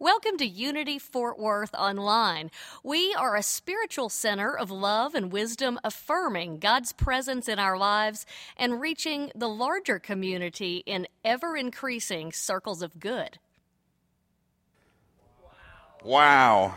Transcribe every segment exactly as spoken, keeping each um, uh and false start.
Welcome to Unity Fort Worth Online. We are a spiritual center of love and wisdom, affirming God's presence in our lives and reaching the larger community in ever-increasing circles of good. Wow.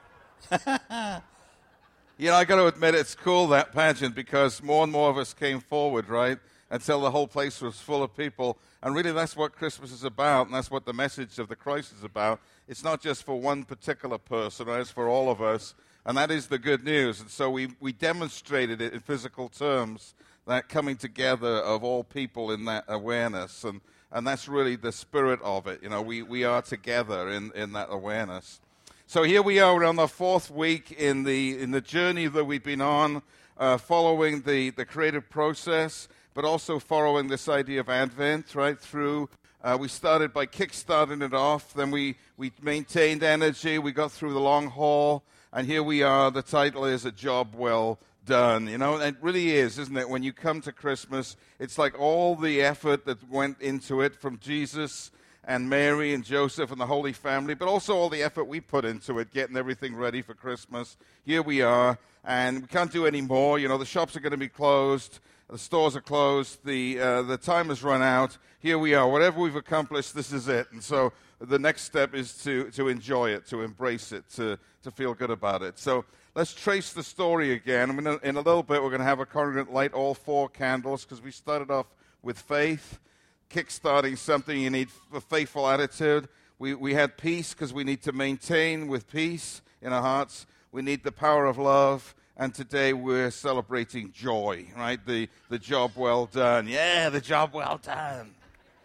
You know, I got to admit, it's cool, that pageant, because more and more of us came forward, right, until the whole place was full of people. And really, that's what Christmas is about, and that's what the message of the Christ is about. It's not just for one particular person, right? It's for all of us, and that is the good news. And so we, we demonstrated it in physical terms, that coming together of all people in that awareness, and, and that's really the spirit of it. You know, we, we are together in, in that awareness. So here we are, we're on the fourth week in the in the journey that we've been on, uh, following the, the creative process, but also following this idea of Advent, right, through, uh, we started by kick-starting it off, then we, we maintained energy, we got through the long haul, and here we are, the title is A Job Well Done. You know, it really is, isn't it? When you come to Christmas, it's like all the effort that went into it from Jesus and Mary and Joseph and the Holy Family, but also all the effort we put into it, getting everything ready for Christmas. Here we are, and we can't do any more. You know, the shops are going to be closed, the stores are closed, the uh, the time has run out. Here we are. Whatever we've accomplished, this is it. And so the next step is to, to enjoy it, to embrace it, to, to feel good about it. So let's trace the story again. I mean, in a little bit, we're going to have a congregant light all four candles, because we started off with faith. Kickstarting something, you need a faithful attitude. We we had peace, because we need to maintain with peace in our hearts. We need the power of love, and today we're celebrating joy, right? The the job well done. Yeah, the job well done.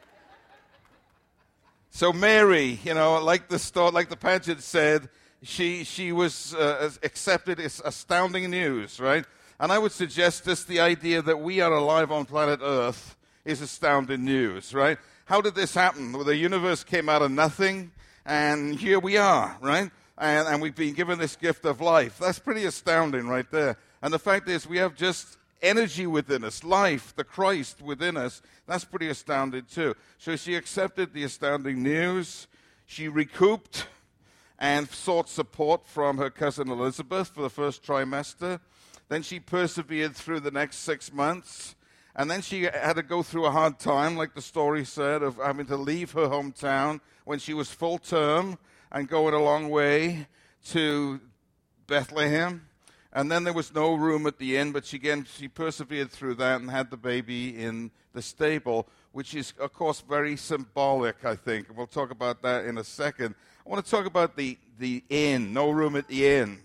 So Mary, you know, like the story, like the pageant said, she she was uh, accepted as astounding news, right? And I would suggest this: the idea that we are alive on planet Earth is astounding news, right? How did this happen? Well, the universe came out of nothing, and here we are, right? And, and we've been given this gift of life. That's pretty astounding right there. And the fact is, we have just energy within us, life, the Christ within us. That's pretty astounding too. So she accepted the astounding news. She recouped and sought support from her cousin Elizabeth for the first trimester. Then she persevered through the next six months. And then she had to go through a hard time, like the story said, of having to leave her hometown when she was full term and going a long way to Bethlehem. And then there was no room at the inn, but she, again, she persevered through that and had the baby in the stable, which is, of course, very symbolic, I think. And we'll talk about that in a second. I want to talk about the, the inn, no room at the inn.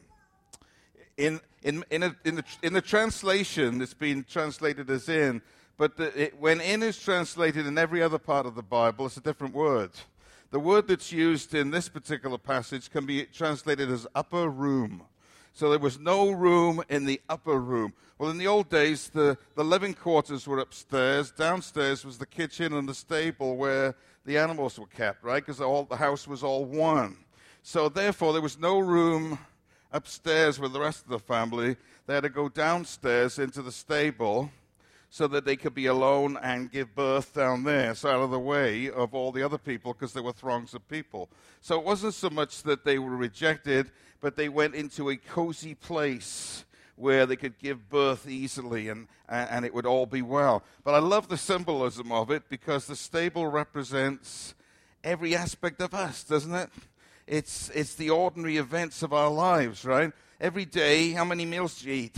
In in in, a, in the in the translation, it's been translated as in, but the, it, when in is translated in every other part of the Bible, it's a different word. The word that's used in this particular passage can be translated as upper room. So there was no room in the upper room. Well, in the old days, the, the living quarters were upstairs. Downstairs was the kitchen and the stable where the animals were kept, right? Because all the house was all one. So therefore, there was no room upstairs with the rest of the family. They had to go downstairs into the stable so that they could be alone and give birth down there, so out of the way of all the other people, because there were throngs of people. So it wasn't so much that they were rejected, but they went into a cozy place where they could give birth easily, and, and it would all be well. But I love the symbolism of it, because the stable represents every aspect of us, doesn't it? It's it's the ordinary events of our lives, right? Every day, how many meals do you eat?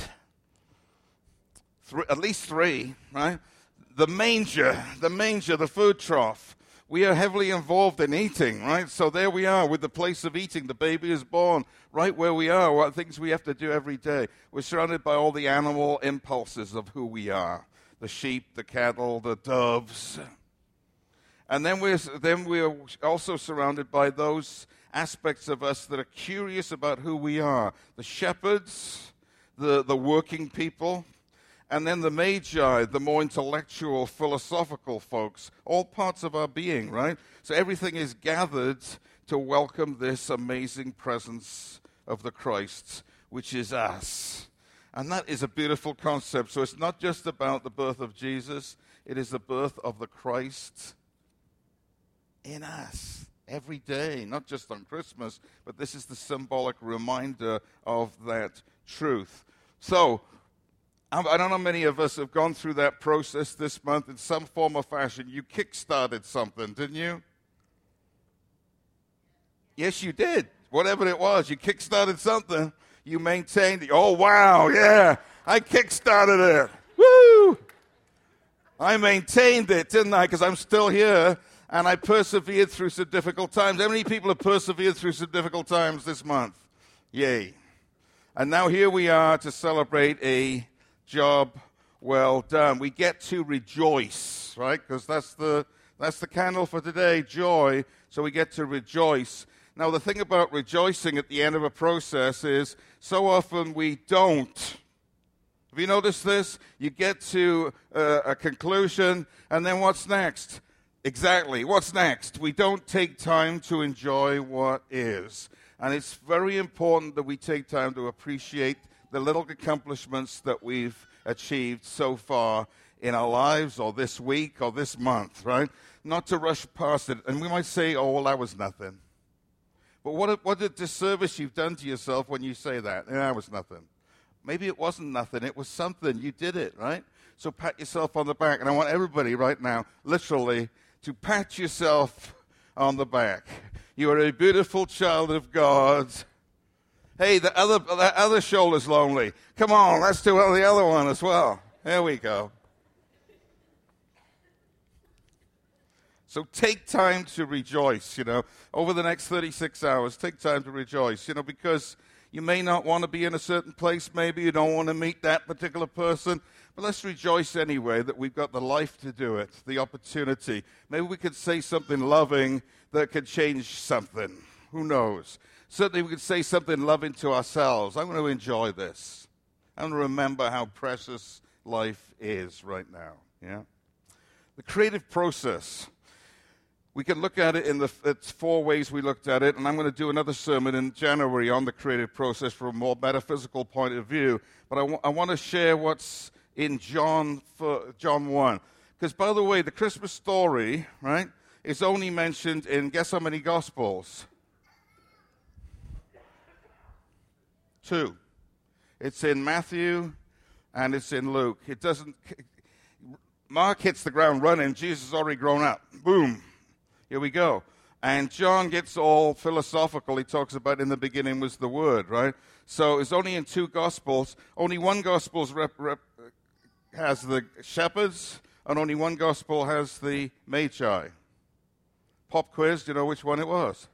Three, at least three, right? The manger, the manger, the food trough. We are heavily involved in eating, right? So there we are with the place of eating. The baby is born right where we are, what things we have to do every day. We're surrounded by all the animal impulses of who we are. The sheep, the cattle, the doves. And then we're, then we're also surrounded by those aspects of us that are curious about who we are. The shepherds, the, the working people, and then the magi, the more intellectual, philosophical folks, all parts of our being, right? So everything is gathered to welcome this amazing presence of the Christ, which is us. And that is a beautiful concept. So it's not just about the birth of Jesus, it is the birth of the Christ in us. every day, not just on Christmas, but this is the symbolic reminder of that truth. So, I don't know many of us have gone through that process this month in some form or fashion. You kick-started something, didn't you? Yes, you did. Whatever it was, you kick-started something. You maintained it. Oh, wow, yeah, I kick-started it. Woo! I maintained it, didn't I? Because I'm still here, and I persevered through some difficult times. How many people have persevered through some difficult times this month? Yay. And now here we are to celebrate a job well done. We get to rejoice, right? Because that's the that's the candle for today, joy. So we get to rejoice. Now, the thing about rejoicing at the end of a process is so often we don't. Have you noticed this? You get to uh, a conclusion, and then what's next? Exactly. What's next? We don't take time to enjoy what is. And it's very important that we take time to appreciate the little accomplishments that we've achieved so far in our lives, or this week, or this month, right? Not to rush past it. And we might say, oh, well, that was nothing. But what a, what a disservice you've done to yourself when you say that. Yeah, that was nothing. Maybe it wasn't nothing. It was something. You did it, right? So pat yourself on the back. And I want everybody right now, literally, to pat yourself on the back. You are a beautiful child of God. Hey, the other, the other shoulder's lonely. Come on, let's do the other one as well. There we go. So take time to rejoice, you know. Over the next thirty-six hours, take time to rejoice, you know, because you may not want to be in a certain place. Maybe you don't want to meet that particular person. But let's rejoice anyway that we've got the life to do it, the opportunity. Maybe we could say something loving that could change something. Who knows? Certainly we could say something loving to ourselves. I'm going to enjoy this. I'm going to remember how precious life is right now. Yeah. The creative process. We can look at it in the it's four ways we looked at it, and I'm going to do another sermon in January on the creative process from a more metaphysical point of view. But I, w- I want to share what's in John for John one. Because, by the way, the Christmas story, right, is only mentioned in, guess how many Gospels? Two. It's in Matthew and it's in Luke. It doesn't, Mark hits the ground running. Jesus has already grown up. Boom. Here we go. And John gets all philosophical. He talks about in the beginning was the Word, right? So it's only in two Gospels. Only one Gospel rep, rep, has the shepherds, and only one Gospel has the Magi. Pop quiz, do you know which one it was?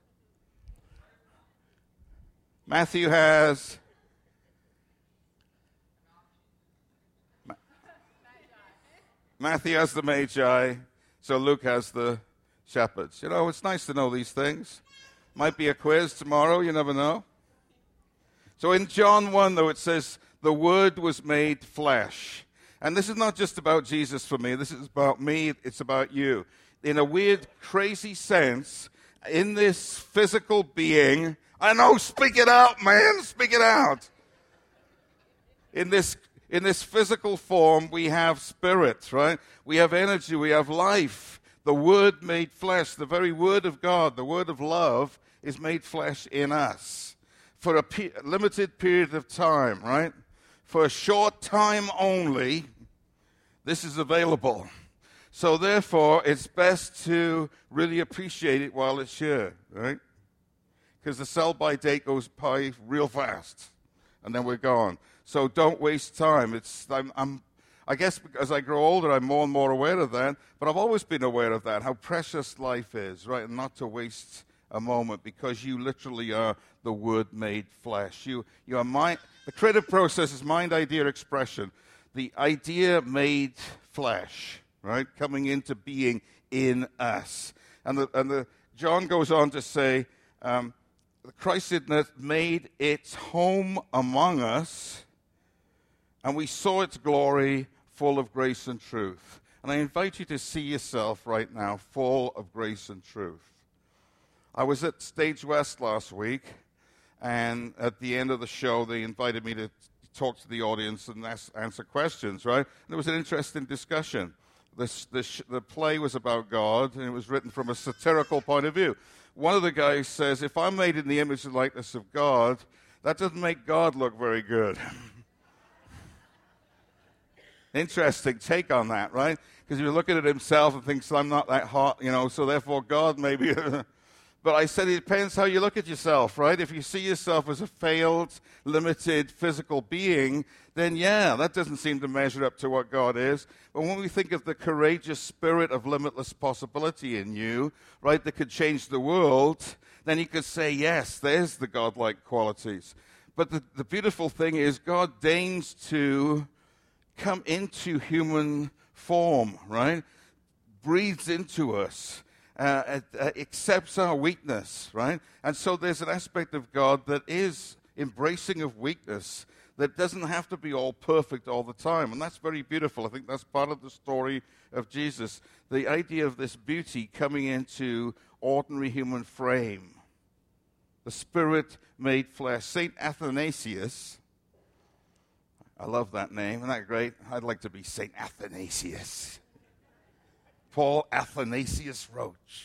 Matthew has... Ma- Matthew has the Magi, so Luke has the shepherds. You know, it's nice to know these things. Might be a quiz tomorrow, you never know. So in John one, though, it says, the Word was made flesh. And this is not just about Jesus for me. This is about me. It's about you. In a weird, crazy sense, in this physical being, I know, speak it out, man, speak it out. In this, in this physical form, we have spirit, right? We have energy, we have life. The Word made flesh, the very Word of God, the Word of love, is made flesh in us for a pe- limited period of time, right? For a short time only, this is available. So therefore, it's best to really appreciate it while it's here, right? Because the sell-by date goes by real fast, and then we're gone. So don't waste time. It's I'm, I'm I guess as I grow older, I'm more and more aware of that. But I've always been aware of that, how precious life is, right? And not to waste a moment, because you literally are the Word made flesh. You, you are mind. The creative process is mind, idea, expression. The idea made flesh, right? Coming into being in us. And the, and the John goes on to say, um, Christ had made its home among us, and we saw its glory full of grace and truth. And I invite you to see yourself right now full of grace and truth. I was at Stage West last week, and at the end of the show, they invited me to talk to the audience and ask, answer questions, right? And it was an interesting discussion. This, this, the play was about God, and it was written from a satirical point of view. one of the guys says, if I'm made in the image and likeness of God, that doesn't make God look very good. Interesting take on that, right? Because you're looking at himself and thinks, I'm not that hot, you know, so therefore God maybe. But I said it depends how you look at yourself, right? If you see yourself as a failed, limited physical being, then yeah, that doesn't seem to measure up to what God is. But when we think of the courageous spirit of limitless possibility in you, right, that could change the world, then you could say, yes, there's the godlike qualities. But the, the beautiful thing is God deigns to come into human form, right? Breathes into us. Uh, uh, accepts our weakness, right? And so there's an aspect of God that is embracing of weakness that doesn't have to be all perfect all the time. And that's very beautiful. I think that's part of the story of Jesus. The idea of this beauty coming into ordinary human frame. The Spirit made flesh. Saint Athanasius, I love that name. Isn't that great? I'd like to be Saint Athanasius. Paul Athanasius Roach.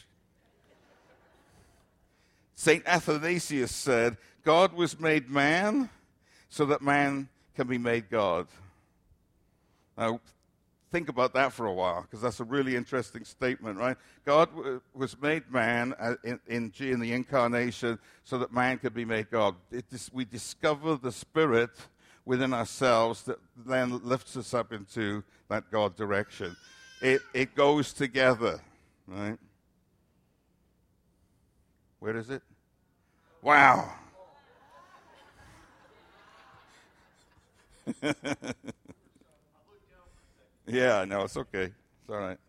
Saint Athanasius said, God was made man so that man can be made God. Now, think about that for a while, because that's a really interesting statement, right? God w- was made man in, in, in the incarnation so that man could be made God. It is, we discover the Spirit within ourselves that then lifts us up into that God direction. It it goes together, right? Where is it? Wow. Yeah, no, it's okay. It's all right.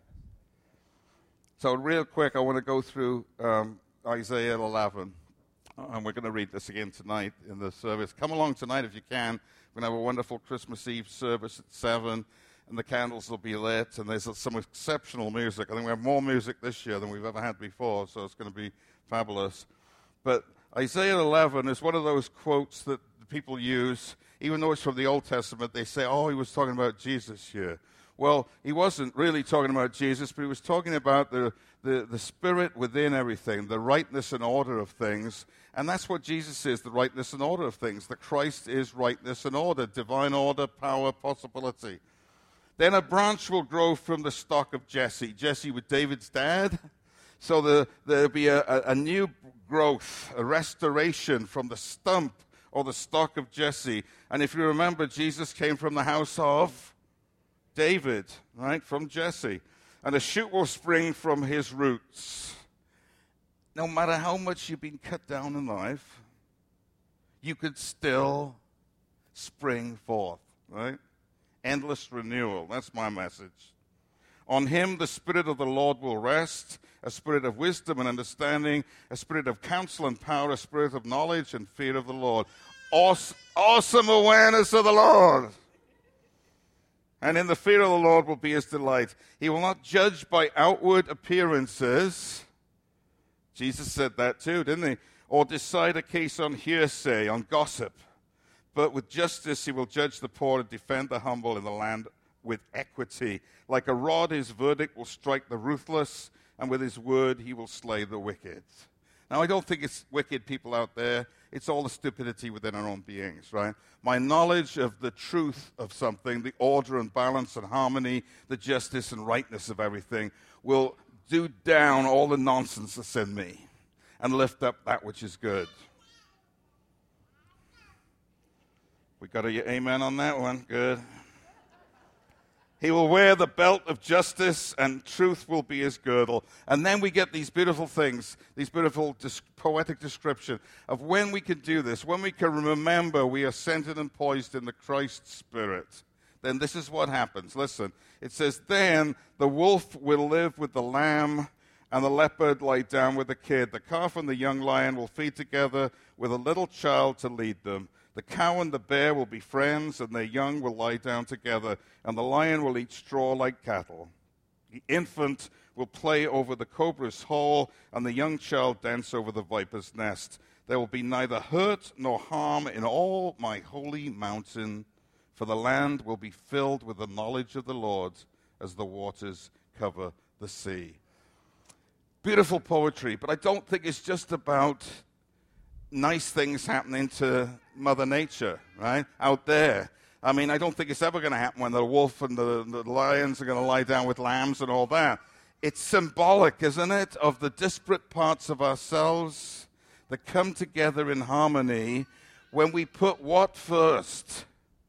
So real quick, I want to go through um, Isaiah eleven, and we're going to read this again tonight in the service. Come along tonight if you can. We're going to have a wonderful Christmas Eve service at seven. And the candles will be lit, and there's some exceptional music. I think we have more music this year than we've ever had before, so it's going to be fabulous. But Isaiah eleven is one of those quotes that people use, even though it's from the Old Testament. They say, oh, he was talking about Jesus here. Well, he wasn't really talking about Jesus, but he was talking about the, the, the Spirit within everything, the rightness and order of things. And that's what Jesus is, the rightness and order of things. That Christ is rightness and order, divine order, power, possibility. Then a branch will grow from the stock of Jesse. Jesse was David's dad. So the, there'll be a, a, a new growth, a restoration from the stump or the stock of Jesse. And if you remember, Jesus came from the house of David, right, from Jesse. And a shoot will spring from his roots. No matter how much you've been cut down in life, you could still spring forth, right? Endless renewal. That's my message. On him the Spirit of the Lord will rest, a spirit of wisdom and understanding, a spirit of counsel and power, a spirit of knowledge and fear of the Lord. Awesome, awesome awareness of the Lord. And in the fear of the Lord will be his delight. He will not judge by outward appearances. Jesus said that too, didn't he? Or decide a case on hearsay, on gossip. But with justice he will judge the poor and defend the humble in the land with equity. Like a rod his verdict will strike the ruthless, and with his word he will slay the wicked. Now I don't think it's wicked people out there. It's all the stupidity within our own beings, right? My knowledge of the truth of something, the order and balance and harmony, the justice and rightness of everything, will do down all the nonsense that's in me and lift up that which is good. We got a amen on that one. Good. He will wear the belt of justice, and truth will be his girdle. And then we get these beautiful things, these beautiful dis- poetic description of when we can do this, when we can remember we are centered and poised in the Christ Spirit. Then this is what happens. Listen, it says, then the wolf will live with the lamb, and the leopard lie down with the kid. The calf and the young lion will feed together with a little child to lead them. The cow and the bear will be friends, and their young will lie down together, and the lion will eat straw like cattle. The infant will play over the cobra's hole, and the young child dance over the viper's nest. There will be neither hurt nor harm in all my holy mountain, for the land will be filled with the knowledge of the Lord as the waters cover the sea. Beautiful poetry, but I don't think it's just about nice things happening to Mother Nature, right, out there. I mean, I don't think it's ever going to happen when the wolf and the, the lions are going to lie down with lambs and all that. It's symbolic, isn't it, of the disparate parts of ourselves that come together in harmony when we put what first?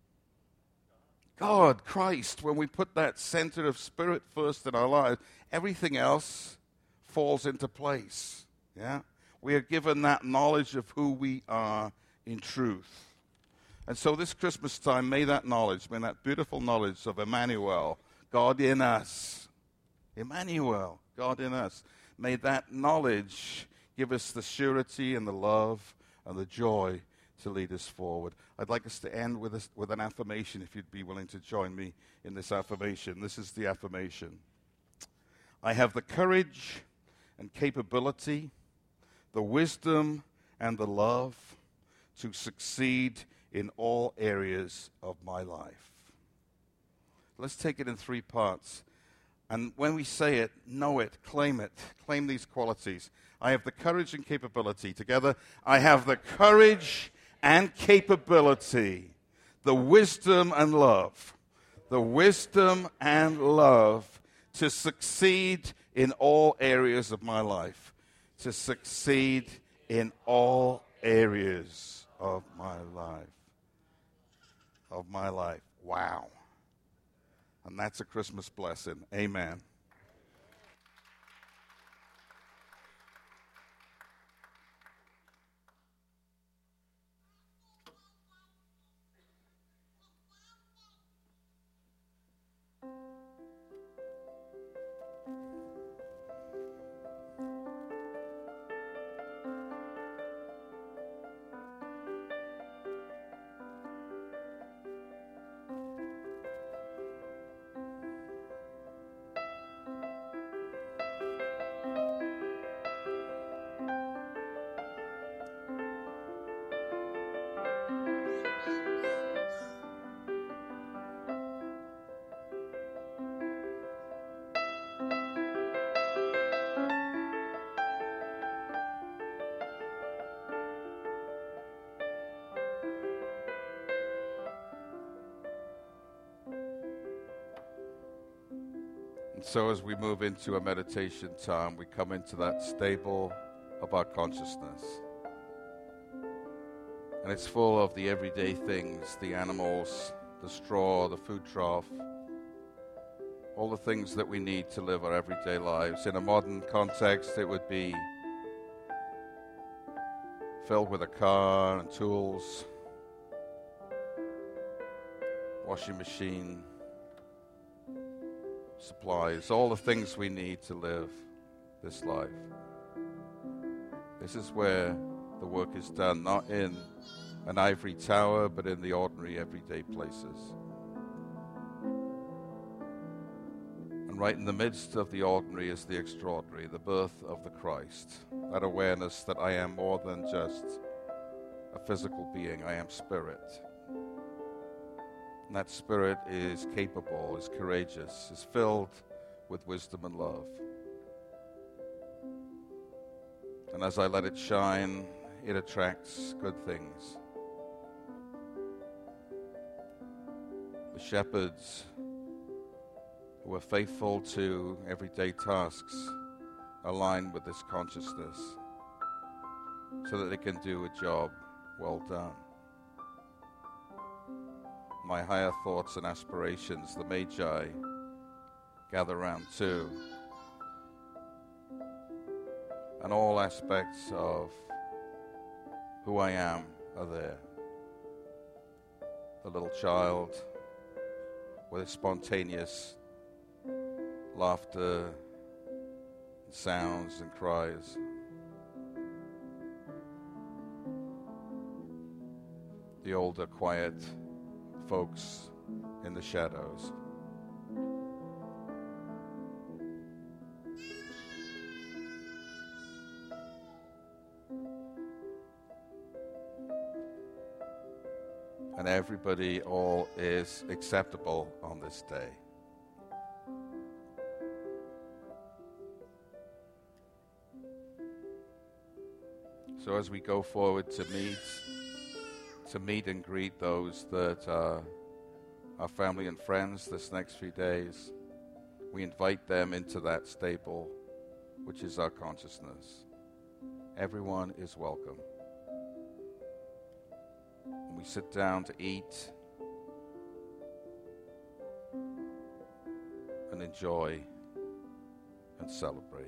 God, Christ. When we put that center of spirit first in our lives, everything else falls into place. Yeah? We are given that knowledge of who we are in truth. And so this Christmas time, may that knowledge, may that beautiful knowledge of Emmanuel, God in us, Emmanuel, God in us, may that knowledge give us the surety and the love and the joy to lead us forward. I'd like us to end with, a, with an affirmation, if you'd be willing to join me in this affirmation. This is the affirmation. I have the courage and capability, the wisdom and the love to succeed in all areas of my life. Let's take it in three parts. And when we say it, know it, claim it, claim these qualities. I have the courage and capability. Together, I have the courage and capability, the wisdom and love, the wisdom and love to succeed in all areas of my life, to succeed in all areas of my life. Of my life. Wow. And that's a Christmas blessing. Amen. And so as we move into a meditation time, we come into that stable of our consciousness. And it's full of the everyday things, the animals, the straw, the food trough, all the things that we need to live our everyday lives. In a modern context, it would be filled with a car and tools, washing machine, supplies, all the things we need to live this life. This is where the work is done, not in an ivory tower, but in the ordinary, everyday places. And right in the midst of the ordinary is the extraordinary, the birth of the Christ, that awareness that I am more than just a physical being, I am spirit. And that spirit is capable, is courageous, is filled with wisdom and love. And as I let it shine, it attracts good things. The shepherds who are faithful to everyday tasks align with this consciousness so that they can do a job well done. My higher thoughts and aspirations, the Magi, gather round too. And all aspects of who I am are there. The little child with his spontaneous laughter, and sounds and cries. The older, quiet folks in the shadows. And everybody, all is acceptable on this day. So as we go forward to meet, to meet and greet those that are our family and friends this next few days, we invite them into that stable, which is our consciousness. Everyone is welcome. When we sit down to eat and enjoy and celebrate.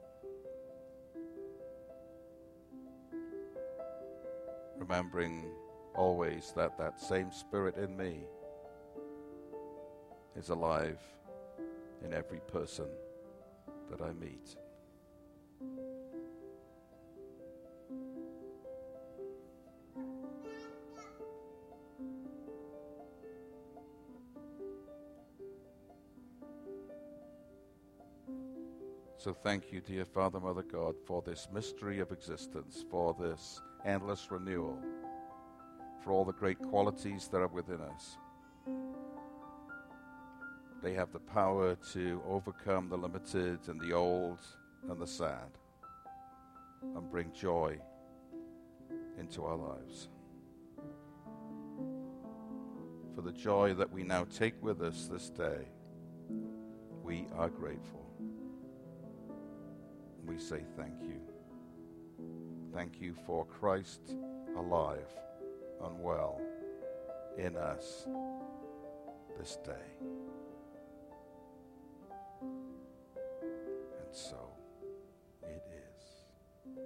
Remembering always that that same Spirit in me is alive in every person that I meet. So thank you, dear Father, Mother God, for this mystery of existence, for this endless renewal, for all the great qualities that are within us. They have the power to overcome the limited and the old and the sad and bring joy into our lives. For the joy that we now take with us this day, we are grateful. We say thank you. Thank you for Christ alive and well in us this day. And so it is.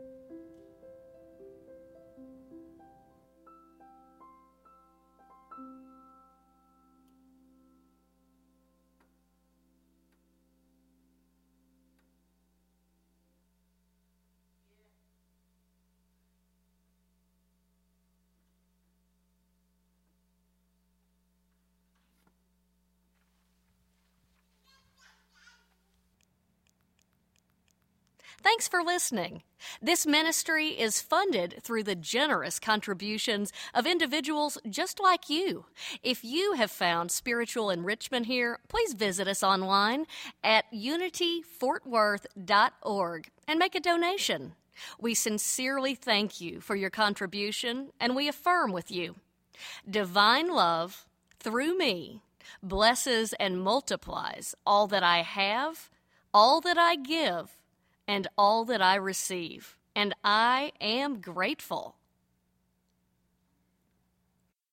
Thanks for listening. This ministry is funded through the generous contributions of individuals just like you. If you have found spiritual enrichment here, please visit us online at unity fort worth dot org and make a donation. We sincerely thank you for your contribution, and we affirm with you, divine love, through me, blesses and multiplies all that I have, all that I give, and all that I receive, and I am grateful.